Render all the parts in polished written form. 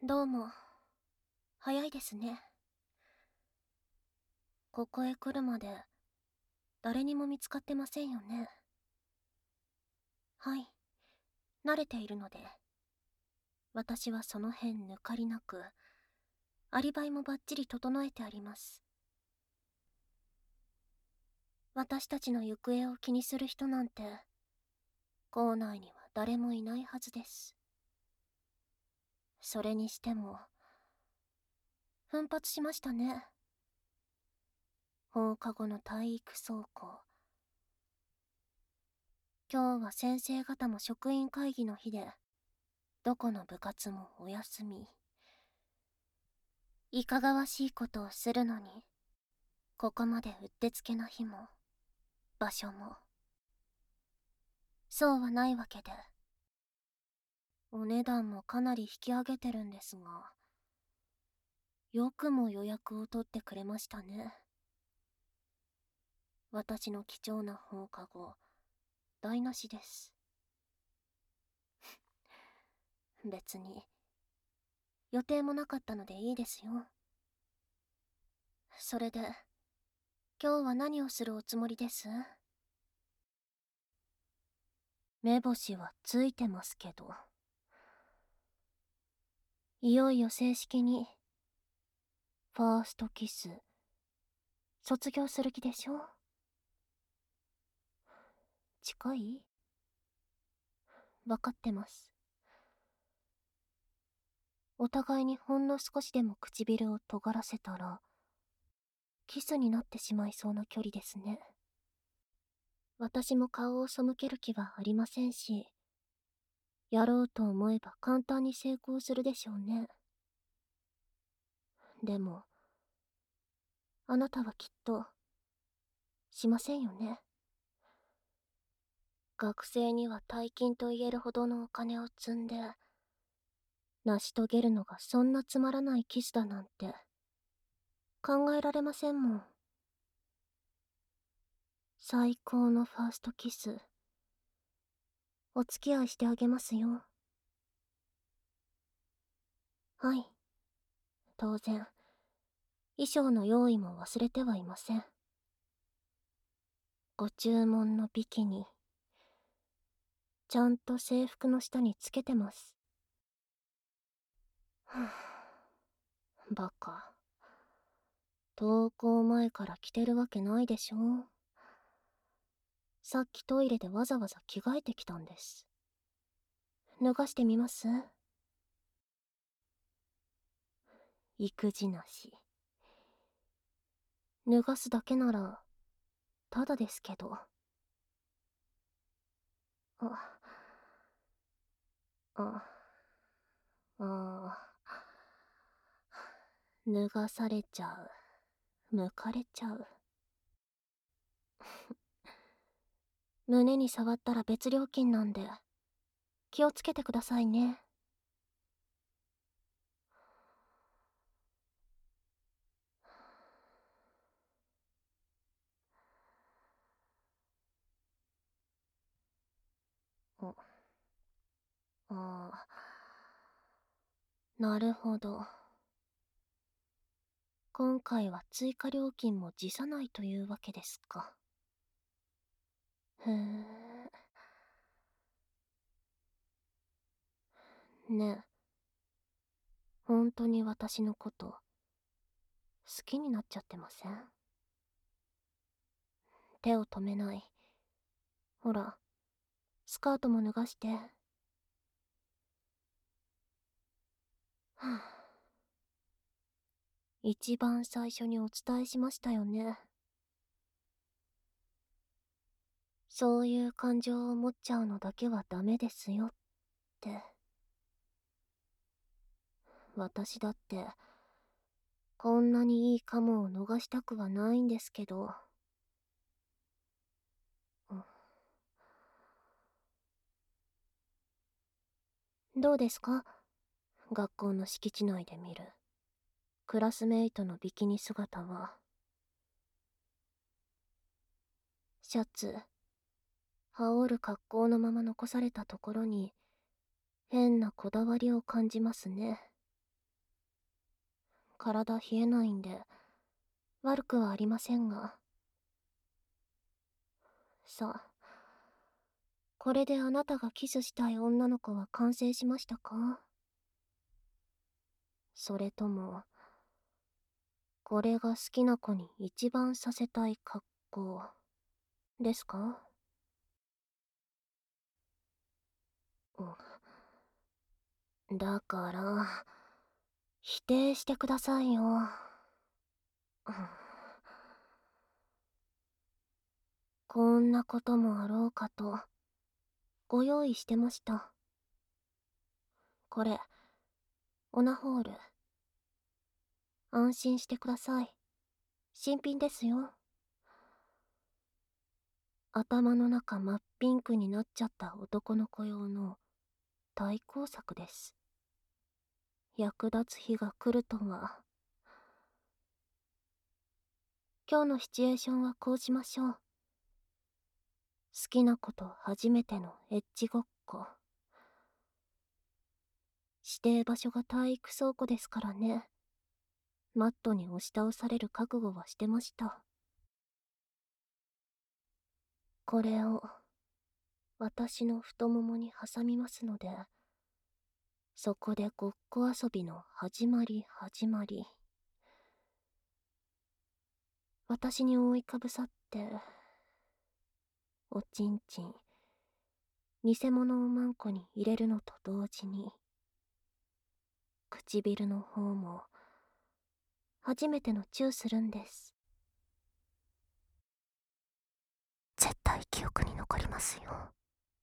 どうも、早いですね。ここへ来るまで、誰にも見つかってませんよね。はい、慣れているので、私はその辺抜かりなく、アリバイもバッチリ整えてあります。私たちの行方を気にする人なんて、校内には誰もいないはずです。それにしても、奮発しましたね。放課後の体育倉庫。今日は先生方も職員会議の日で、どこの部活もお休み。いかがわしいことをするのに、ここまでうってつけな日も、場所も、そうはないわけで。お値段もかなり引き上げてるんですが、よくも予約を取ってくれましたね。私の貴重な放課後、台無しです。別に、予定もなかったのでいいですよ。それで、今日は何をするおつもりです？目星はついてますけど。いよいよ正式に、ファーストキス、卒業する気でしょ？近い？わかってます。お互いにほんの少しでも唇を尖らせたら、キスになってしまいそうな距離ですね。私も顔を背ける気はありませんし、やろうと思えば簡単に成功するでしょうね。でも、あなたはきっと、しませんよね。学生には大金と言えるほどのお金を積んで、成し遂げるのがそんなつまらないキスだなんて、考えられませんもん。最高のファーストキス、お付き合いしてあげますよ。はい。当然、衣装の用意も忘れてはいません。ご注文のビキニ、ちゃんと制服の下につけてます。はぁ、バカ。登校前から着てるわけないでしょ。さっきトイレでわざわざ着替えてきたんです。脱がしてみます？育児なし。脱がすだけなら、ただですけど。あ、あ、あ、脱がされちゃう。剥かれちゃう。胸に触ったら別料金なんで、気をつけてくださいね。あ、あ、なるほど。今回は追加料金も辞さないというわけですか。へえ。ねえ、本当に私のこと、好きになっちゃってません？手を止めない。ほら、スカートも脱がして。はあ、一番最初にお伝えしましたよね。そういう感情を持っちゃうのだけはダメですよって。私だって、こんなにいいカモを逃したくはないんですけど。どうですか？学校の敷地内で見るクラスメイトのビキニ姿は。シャツ、羽織る格好のまま残されたところに変なこだわりを感じますね。 体冷えないんで、悪くはありませんが。さあ、これであなたがキスしたい女の子は完成しましたか？それとも、これが好きな子に一番させたい格好ですか？だから、否定してくださいよ。こんなこともあろうかと、ご用意してました。これ、オナホール。安心してください。新品ですよ。頭の中真っピンクになっちゃった男の子用の対抗策です。役立つ日が来るとは。今日のシチュエーションはこうしましょう。好きな子と初めてのエッチごっこ。指定場所が体育倉庫ですからね。マットに押し倒される覚悟はしてました。これを私の太ももに挟みますので、そこでごっこ遊びの始まり。私に覆いかぶさって、おちんちん、偽物をマンコに入れるのと同時に、唇の方も、初めてのチューするんです。絶対記憶に残りますよ。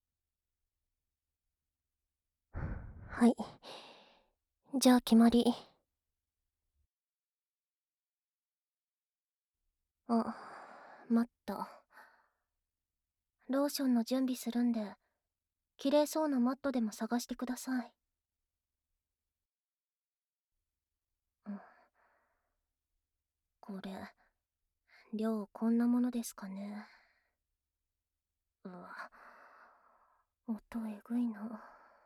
はい。じゃあ決まり。あ、待った。ローションの準備するんで、綺麗そうなマットでも探してください。これ、量こんなものですかね。うわ、音えぐいな。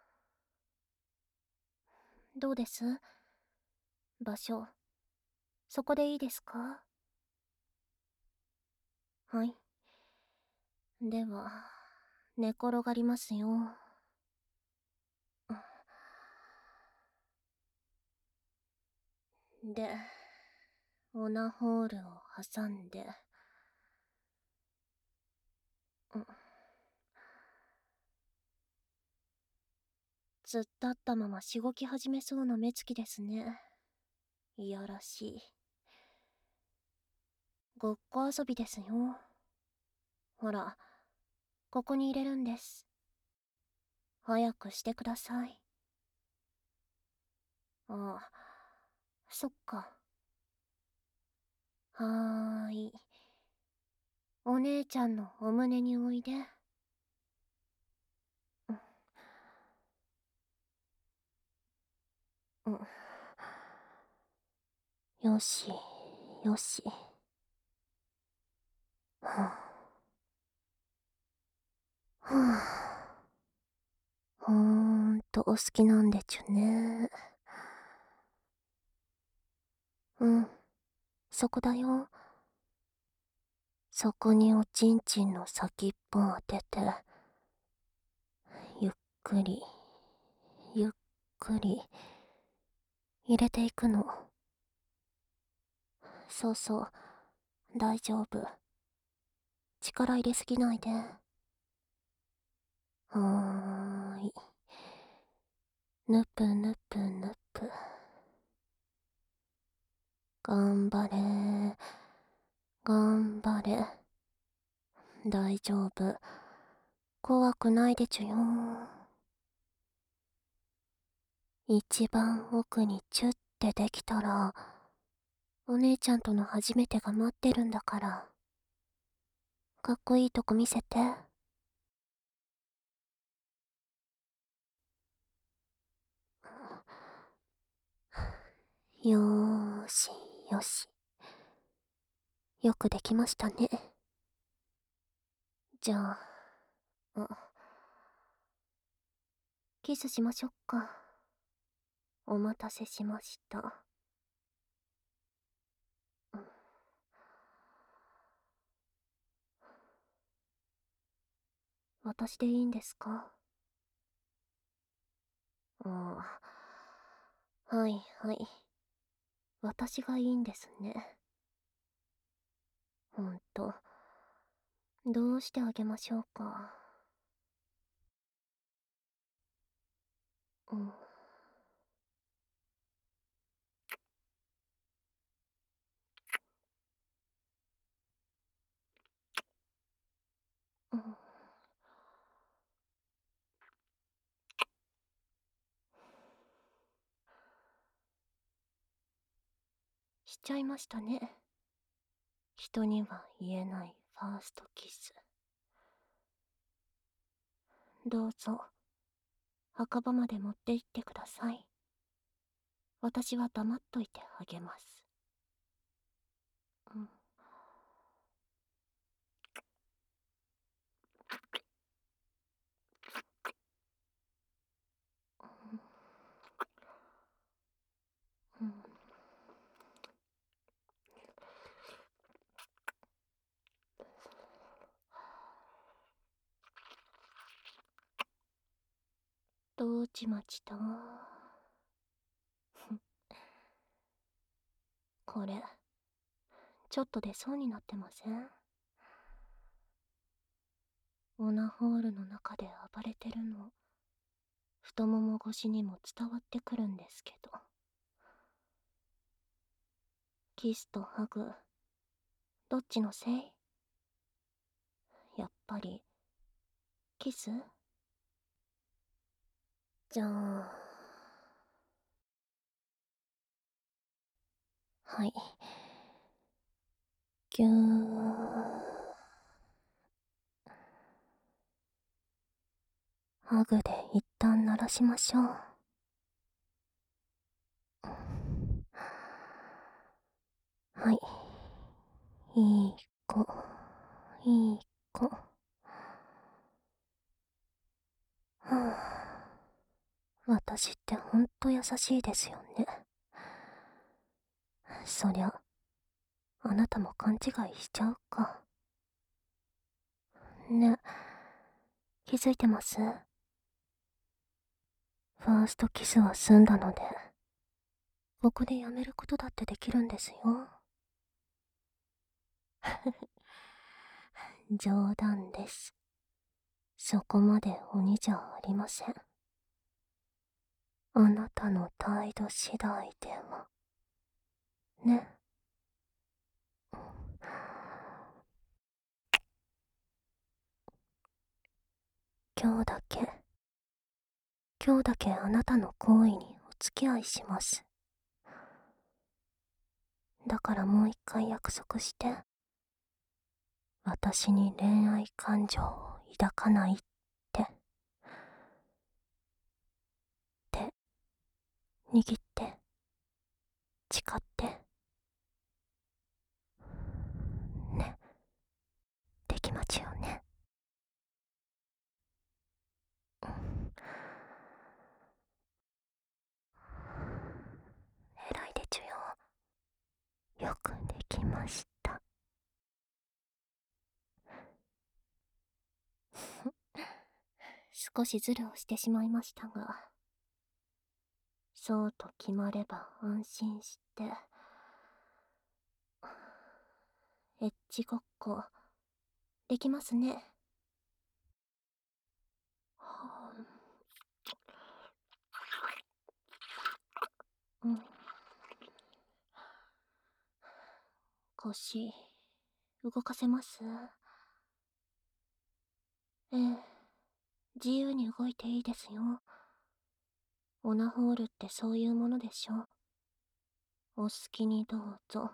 どうです？場所、そこでいいですか？はい。では、寝転がりますよ。で、オナホールを挟んで、突っ立ったまましごき始めそうな目つきですね。いやらしい。ごっこ遊びですよ。ほら、ここに入れるんです。早くしてください。ああ、そっか。はーい。お姉ちゃんのお胸においで。よし、よし。はぁ。ほんとお好きなんでちゅね。うん、そこだよ。そこにおちんちんの先っぽを当てて、ゆっくり、ゆっくり、入れていくの。そうそう、大丈夫。力入れすぎないで。はーい。ぬぷぬぷぬぷ。頑張れ。頑張れ。大丈夫。怖くないでちゅよ。一番奥にチュってできたら、お姉ちゃんとの初めてが待ってるんだから。かっこいいとこ見せて。よーし、よし。よくできましたね。じゃあ、キスしましょっか。お待たせしました。 私でいいんですか？はいはい。私がいいんですね。ほんと。どうしてあげましょうか。うん。うん。しちゃいましたね。人には言えないファーストキス。どうぞ、墓場まで持って行ってください。私は黙っといてあげます。うん。うん。どうちまちと。これ、ちょっと出そうになってません？オナホールの中で暴れてるの、太もも越しにも伝わってくるんですけど。キスとハグ、どっちのせい？やっぱり、キス？じゃあ、はい。ぎゅー。ハグで一旦鳴らしましょう。はい。いい子、いい子。はあ、私ってほんと優しいですよね。そりゃ、あなたも勘違いしちゃうか。ね、気づいてます？ファーストキスは済んだので、ここでやめることだってできるんですよ。冗談です。そこまで鬼じゃありません。あなたの態度次第では。ね。今日だけ、今日だけあなたの行為にお付き合いします。だからもう一回約束して。私に恋愛感情を抱かないって。手、握って、誓って。ね、できまちよね。偉いでちゅよ。よくできました。少しズルをしてしまいましたが、そうと決まれば安心して、エッチごっこ、できますね。はあ、うん。腰、動かせます？ええ、自由に動いていいですよ。オナホールってそういうものでしょ。お好きにどうぞ。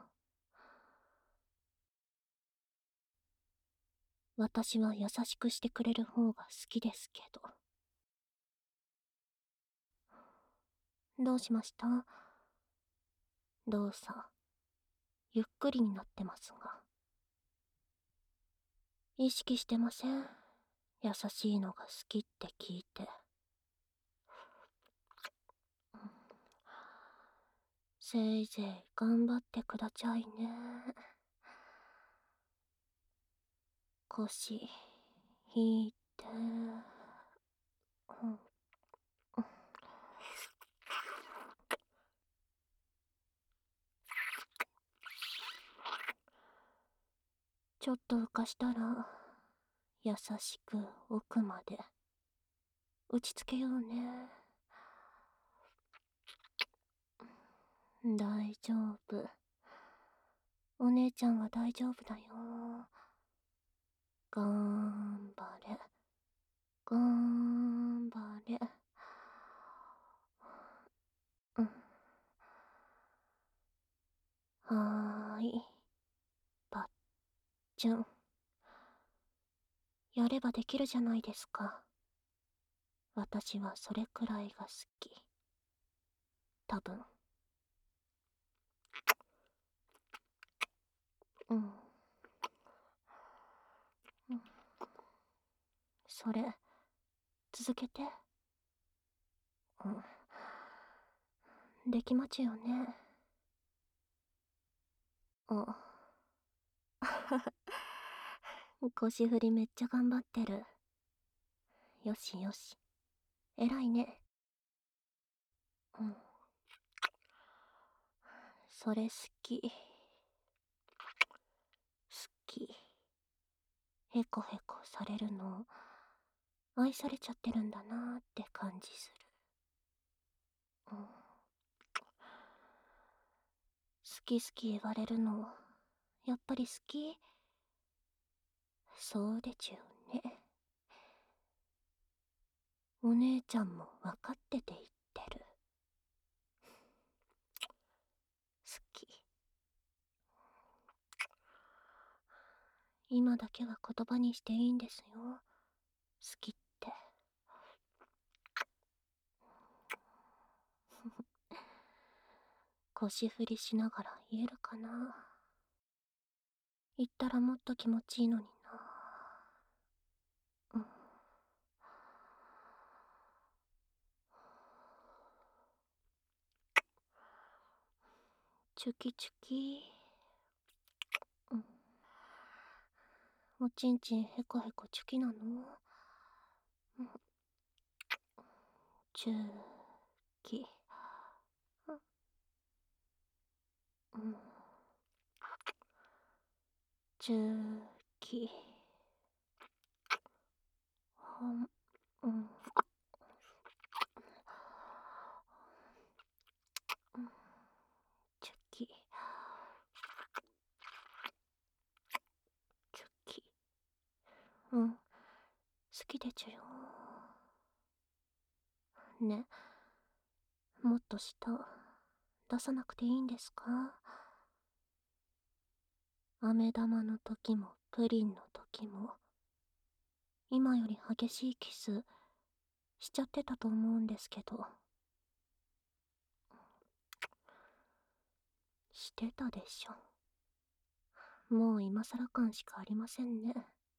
私は優しくしてくれる方が好きですけど。どうしました？動作、ゆっくりになってますが。意識してません？優しいのが好きって聞いて。せいぜい頑張ってくだちゃいね。腰、引いて、うん、ちょっと浮かしたら優しく奥まで打ちつけようね。大丈夫。お姉ちゃんは大丈夫だよ。がんばれ。がんばれ。うん。はーい。パッチュン。やればできるじゃないですか。私はそれくらいが好き。多分。うん。うん。それ、続けて。うん。できまちゅよね。あ。腰振りめっちゃ頑張ってる。よしよし。偉いね。うん。それ好き。好き。へこへこされるの、愛されちゃってるんだなーって感じする。うん。好き好き言われるの、やっぱり好き？そうでちゅよね。お姉ちゃんも分かってて言ってる。好き。今だけは言葉にしていいんですよ。好きって。腰振りしながら言えるかな。言ったらもっと気持ちいいのにな。うん。チュキチュキ。うん。おちんちんへこへこチュキなの？うん。チューキ。うん。チューキ。ほん。うん。チュキ。チュキ。うん。好きでちゅよ。ね。もっと舌出さなくていいんですか？飴玉の時もプリンの時も今より激しいキスしちゃってたと思うんですけど。してたでしょ。もう今更感しかありませんね。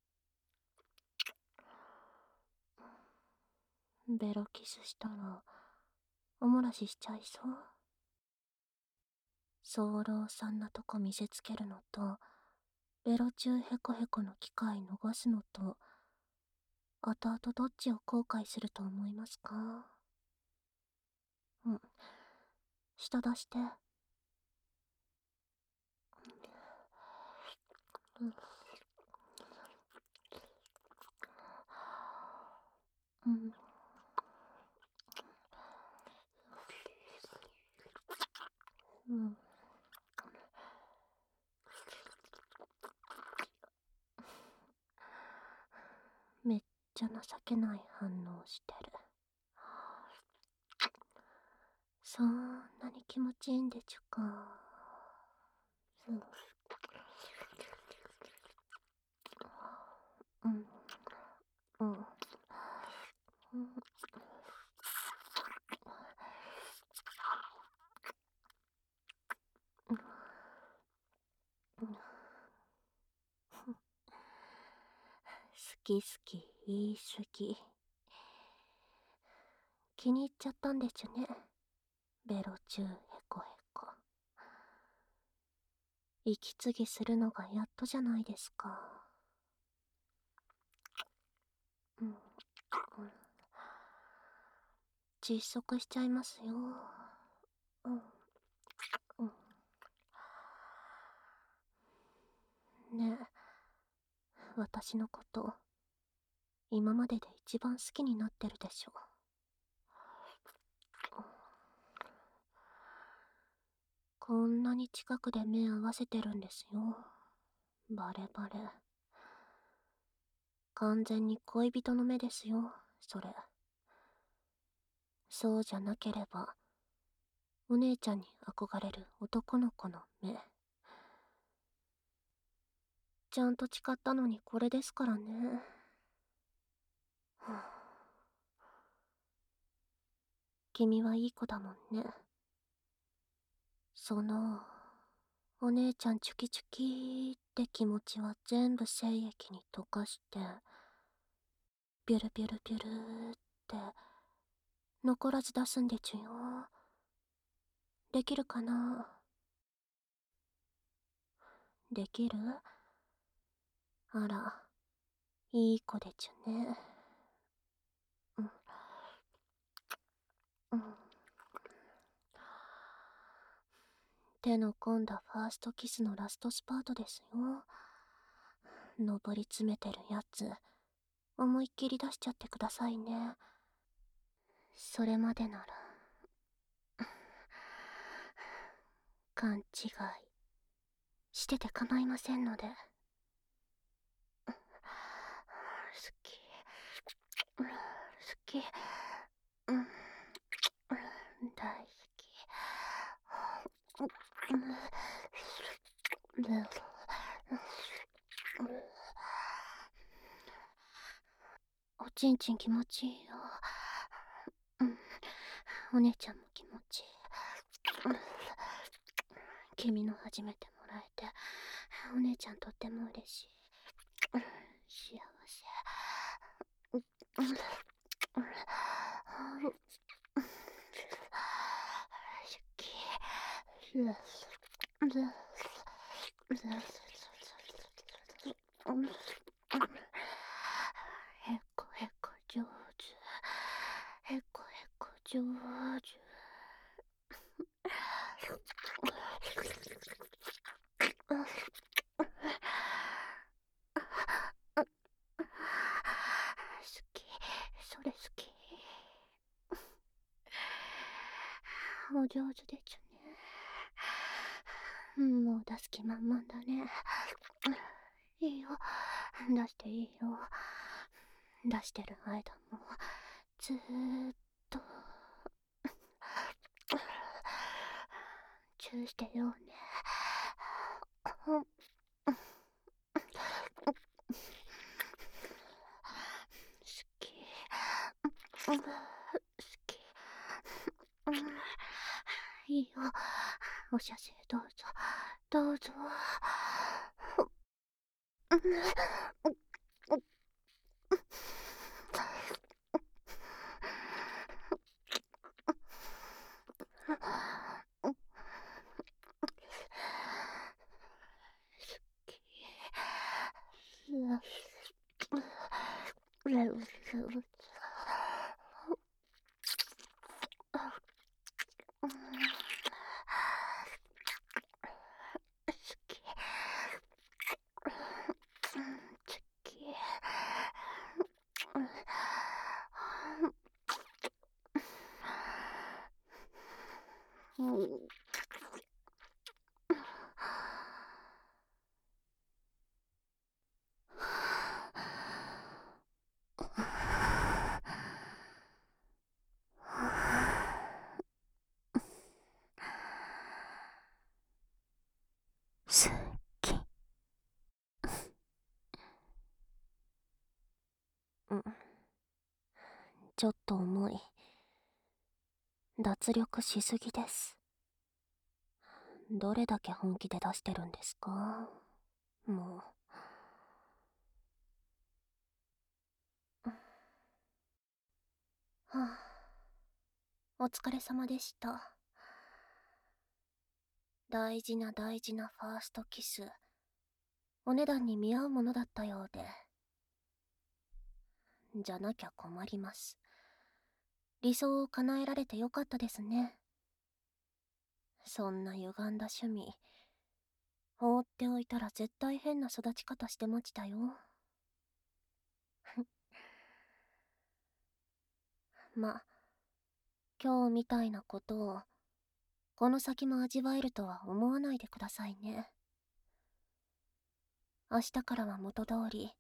ベロキスしたらおもらししちゃいそう。早漏さんなとこ見せつけるのとベロ中ヘコヘコの機会逃すのと後々どっちを後悔すると思いますか？うん。舌出して。うん。うん。うん。めっちゃ情けない反応してる。そんなに気持ちいいんでちゅか。うん。うん。うん。うん。好き好き言いすぎ。気に入っちゃったんでちゅね。ベロ中へこへこ。息継ぎするのがやっとじゃないですか。うん。 窒息しちゃいますよ。うん、うん。ねえ、私のこと、今までで一番好きになってるでしょ。こんなに近くで目合わせてるんですよ。バレバレ。完全に恋人の目ですよ、それ。そうじゃなければ、お姉ちゃんに憧れる男の子の目。ちゃんと誓ったのにこれですからね。はあ、君はいい子だもんね。その、お姉ちゃんチュキチュキって気持ちは全部精液に溶かして、ビュルビュルビュルって残らず出すんでちゅよ。できるかな？できる？あら、いい子でちゅね。うん、うん。手の込んだファーストキスのラストスパートですよ。上り詰めてるやつ、思いっきり出しちゃってくださいね。それまでなら、勘違いしてて構いませんので。好き、好き、うん、大好き。おちんちん気持ちいいよ。うん、お姉ちゃんも気持ちいい。君の初めてもらえて、お姉ちゃんとっても嬉しい。幸せ。好き。へこへこ上手。へこへこ上手。好き。それ好き。お上手でちゅね。もう出す気満々だね。いいよ。出していいよ。出してる間もずーっとチューしてようね。好き。好き。いいよ。お写真どうぞ。どうぞ。好き。うん、ちょっと重い。脱力しすぎです。どれだけ本気で出してるんですか？もう。はあ、お疲れ様でした。大事な大事なファーストキス、お値段に見合うものだったようで。 じゃなきゃ困ります。理想を叶えられてよかったですね。そんな歪んだ趣味、放っておいたら絶対変な育ち方してましたよ。ま、今日みたいなことを、この先も味わえるとは思わないでくださいね。明日からは元通り、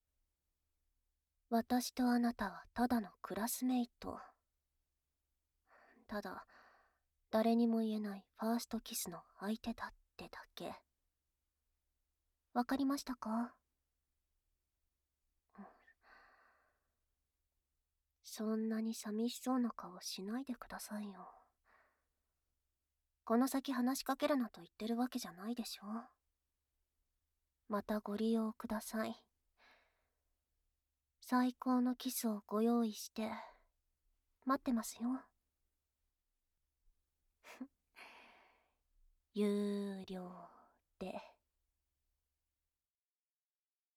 私とあなたはただのクラスメイト。ただ、誰にも言えないファーストキスの相手だってだけ。わかりましたか？そんなに寂しそうな顔しないでくださいよ。この先話しかけるなと言ってるわけじゃないでしょ。またご利用ください。最高のキスをご用意して待ってますよ。有料で。